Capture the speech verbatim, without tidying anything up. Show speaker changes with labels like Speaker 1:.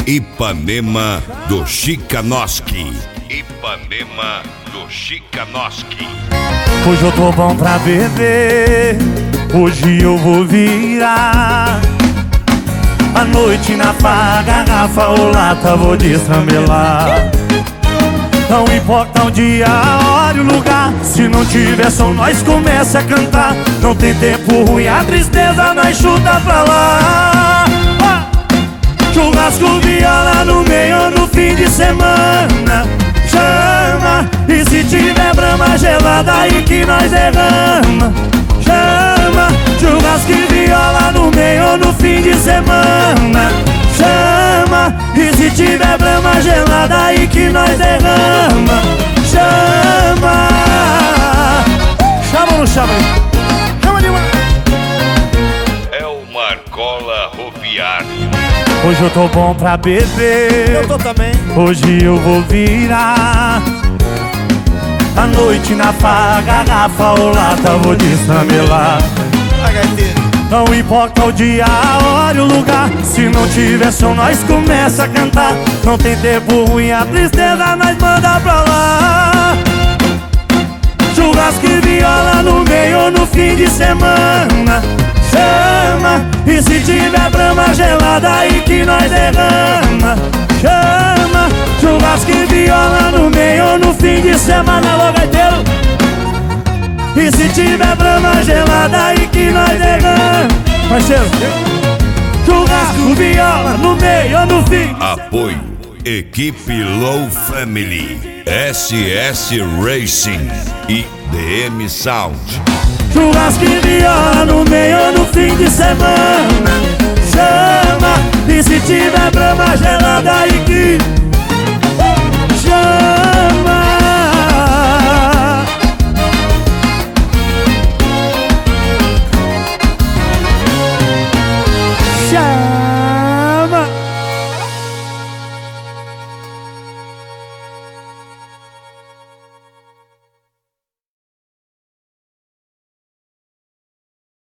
Speaker 1: Ipanema do Chicanoski. Ipanema do Chicanoski.
Speaker 2: Hoje eu tô bom pra beber, hoje eu vou virar a noite na farra, garrafa ou lata, vou destrambelar. Não importa o dia, a hora e o lugar, se não tiver som nós começa a cantar. Não tem tempo ruim, a tristeza nós chuta pra lá. Ah! Churrasco, viola no meio no fim de semana. Chama, e se tiver brama gelada aí que nós derrama. Chama, churrasco e viola no meio no fim de semana. Chama, e se tiver brama gelada aí que nós derrama. Chama. Chama ou não chama? Chama demais.
Speaker 1: É o Marcola Roviário.
Speaker 2: Hoje eu tô bom pra beber,
Speaker 3: Eu tô também.
Speaker 2: hoje eu vou virar a noite na farra, garrafa ou lata, vou destrambelar. Não importa o dia, a hora e o lugar, se não tiver som nós começa a cantar. Não tem tempo ruim, a tristeza nós manda pra lá. Churrasco e viola no meio no fim de semana. Chama, e se tiver brama gelada aí que nós derrama. Chama, churrasco e viola no meio no fim de semana. Alô, gaiteiro. E se tiver brama gelada aí que nós derrama. Parceiro, churrasco, viola no meio no fim.
Speaker 1: Apoio Equipe Low Family, S S Racing e D M Sound.
Speaker 2: Churrasco e viola no meio no fim de semana. Chama, e se tiver brama gelada aí que